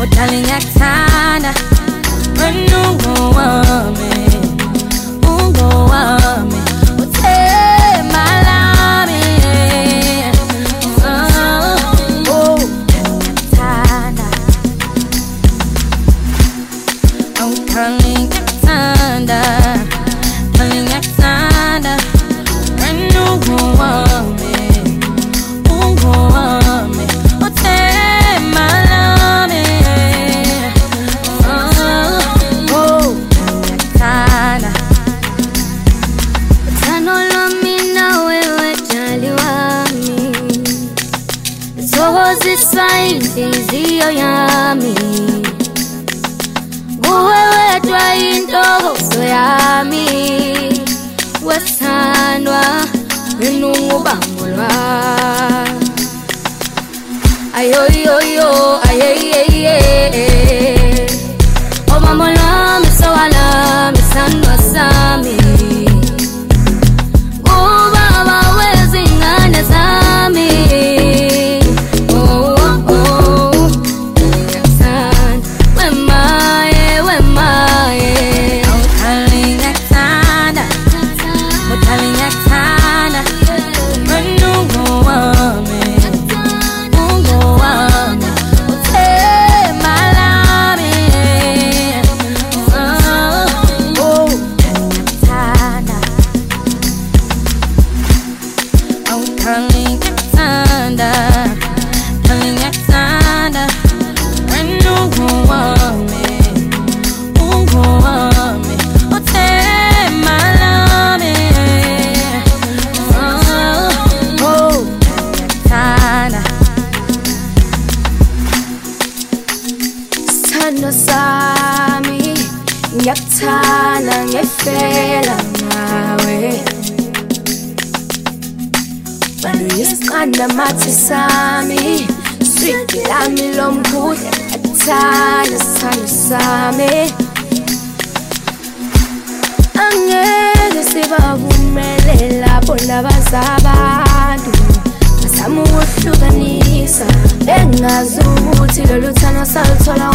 darling, yakuthanda wena ungowami uthe malami yakuthanda darling, yakuthanda darling, yakuthanda wena ungowami uthe malami yakuthanda uthando lwami nawe wejali wami luthokozisa inhliziyo yami kuwe wedwa intokozo yami wethandwa wena ungubangulwa ayoyoyo ayeyeye omama lwami sawalami sandwa sami ubaba wezingane zami yakuthanda wemaye darling, yakuthanda darling, yakuthanda wena ungowami uthe malami yakuthanda darling, yakuthanda darling, yakuthanda wena ungowami uthe malami yakuthanda sithando sami ngiyakuthanda ngefela nawe baluyisiqanda mathi sami sweet lami lomkhulu yakuthanda sithando sami angeke sibavumelela bona bazabantu bazama ukuhlukanisa bengazi ukuthi lolu thando saluthola